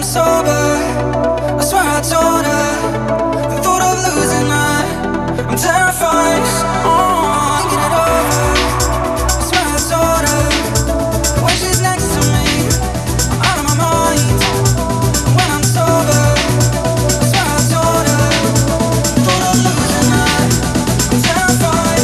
I'm sober, I swear I told her the thought of losing her, I'm terrified. Oh, get it over. I swear I told her when she's next to me, I'm out of my mind. When I'm sober, I swear I told her the thought of losing her, I'm terrified.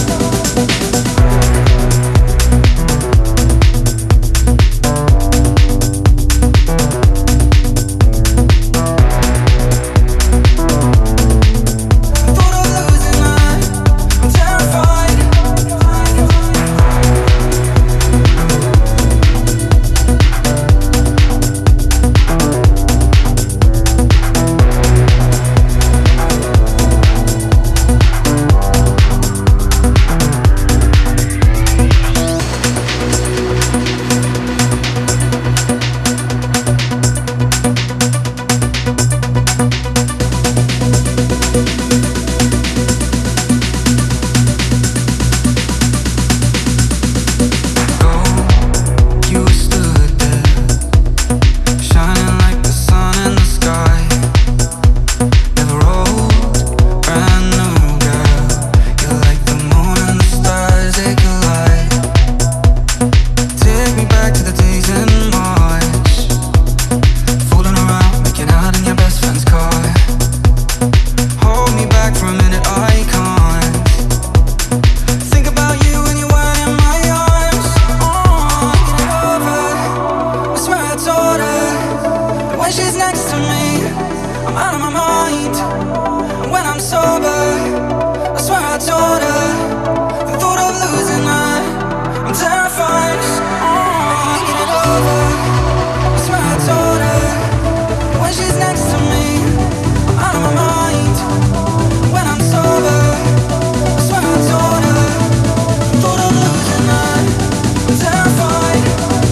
She's next to me, I'm out of my mind. And when I'm sober, I swear I told her the thought of losing her, I'm terrified. Oh, get it over. I swear I told her when she's next to me, I'm out of my mind. And when I'm sober, I swear I told her the thought of losing her, I'm terrified.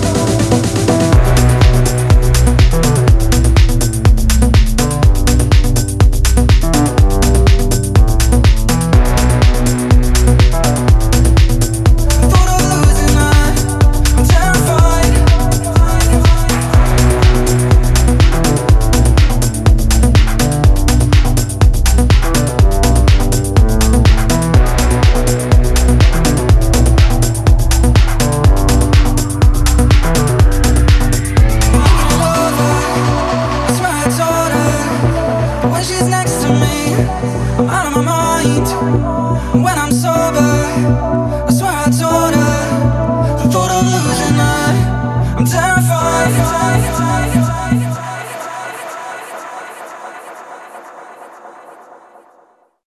When she's next to me, I'm out of my mind. When I'm sober, I swear I told her the thought of losing her, I'm terrified.